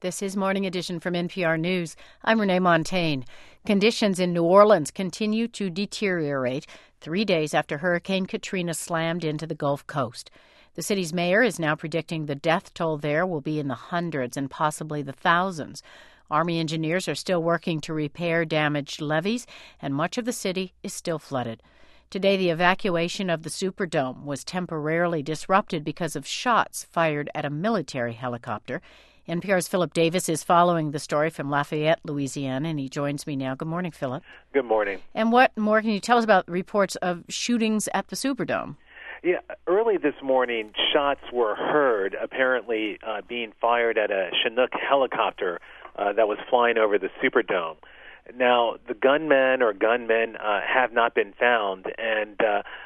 This is Morning Edition from NPR News. I'm Renee Montagne. Conditions in New Orleans continue to deteriorate 3 days after Hurricane Katrina slammed into the Gulf Coast. The city's mayor is now predicting the death toll there will be in the hundreds and possibly the thousands. Army engineers are still working to repair damaged levees, and much of the city is still flooded. Today, the evacuation of the Superdome was temporarily disrupted because of shots fired at a military helicopter. NPR's Philip Davis is following the story from Lafayette, Louisiana, and he joins me now. Good morning, Philip. Good morning. And what more can you tell us about reports of shootings at the Superdome? Yeah, early this morning, shots were heard, apparently being fired at a Chinook helicopter that was flying over the Superdome. Now, the gunmen have not been found, and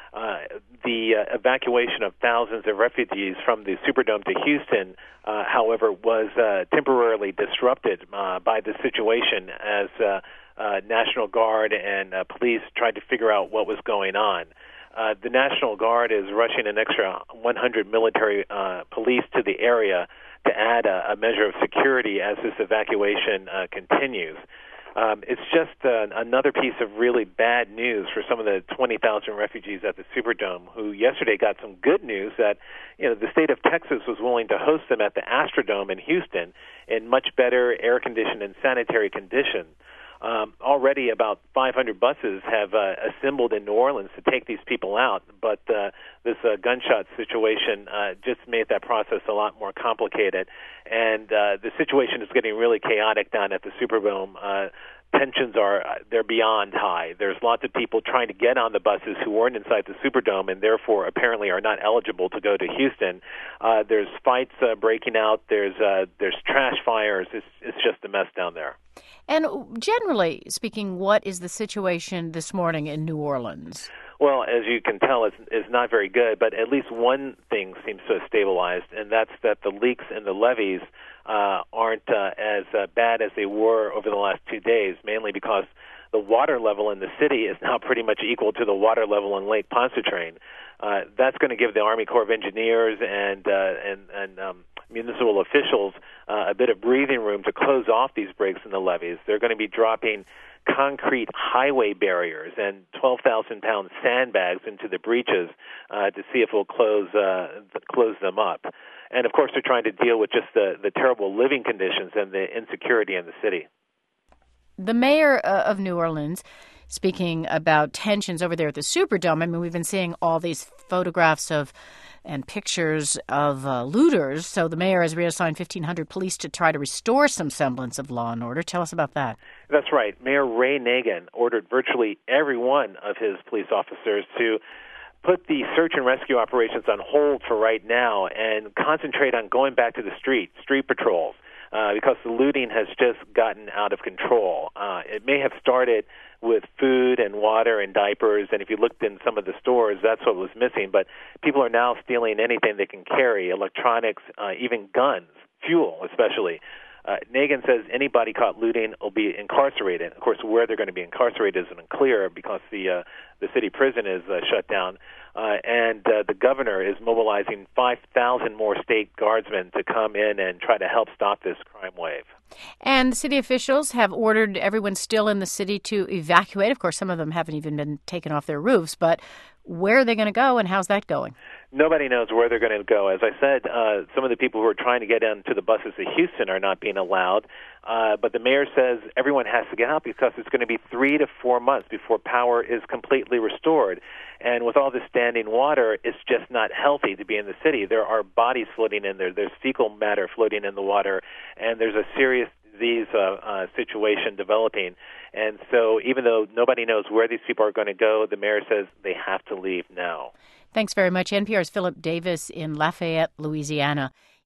the evacuation of thousands of refugees from the Superdome to Houston, however, was temporarily disrupted by the situation as National Guard and police tried to figure out what was going on. The National Guard is rushing an extra 100 military police to the area to add a measure of security as this evacuation continues. It's just another piece of really bad news for some of the 20,000 refugees at the Superdome who yesterday got some good news that the state of Texas was willing to host them at the Astrodome in Houston in much better air-conditioned and sanitary conditions. Already about 500 buses have assembled in New Orleans to take these people out, but this gunshot situation just made that process a lot more complicated. And the situation is getting really chaotic down at the Superdome. Tensions they're beyond high. There's lots of people trying to get on the buses who weren't inside the Superdome and therefore apparently are not eligible to go to Houston. There's fights breaking out. There's trash fires. It's just a mess down there. And generally speaking, what is the situation this morning in New Orleans? Well, as you can tell, it's not very good, but at least one thing seems to have stabilized, and that's that the leaks in the levees aren't as bad as they were over the last 2 days, mainly because the water level in the city is now pretty much equal to the water level in Lake Pontchartrain. That's going to give the Army Corps of Engineers and municipal officials a bit of breathing room to close off these breaks in the levees. They're going to be dropping concrete highway barriers and 12,000-pound sandbags into the breaches to see if we'll close them up. And, of course, they're trying to deal with just the terrible living conditions and the insecurity in the city. The mayor of New Orleans, speaking about tensions over there at the Superdome, I mean, we've been seeing all these photographs and pictures of looters. So the mayor has reassigned 1,500 police to try to restore some semblance of law and order. Tell us about that. That's right. Mayor Ray Nagin ordered virtually every one of his police officers to put the search and rescue operations on hold for right now and concentrate on going back to the street patrols, because the looting has just gotten out of control. It may have started with food and water and diapers, and if you looked in some of the stores, that's what was missing. But people are now stealing anything they can carry, electronics, even guns, fuel especially. Nagin says anybody caught looting will be incarcerated. Of course, where they're going to be incarcerated isn't clear because the city prison is shut down. And the governor is mobilizing 5,000 more state guardsmen to come in and try to help stop this crime wave. And city officials have ordered everyone still in the city to evacuate. Of course, some of them haven't even been taken off their roofs, but where are they going to go and how's that going? Nobody knows where they're going to go. As I said, some of the people who are trying to get into the buses to Houston are not being allowed. But the mayor says everyone has to get out because it's going to be 3 to 4 months before power is completely restored. And with all this standing water, it's just not healthy to be in the city. There are bodies floating in there. There's fecal matter floating in the water. And there's a serious disease situation developing. And so even though nobody knows where these people are going to go, the mayor says they have to leave now. Thanks very much. NPR's Philip Davis in Lafayette, Louisiana.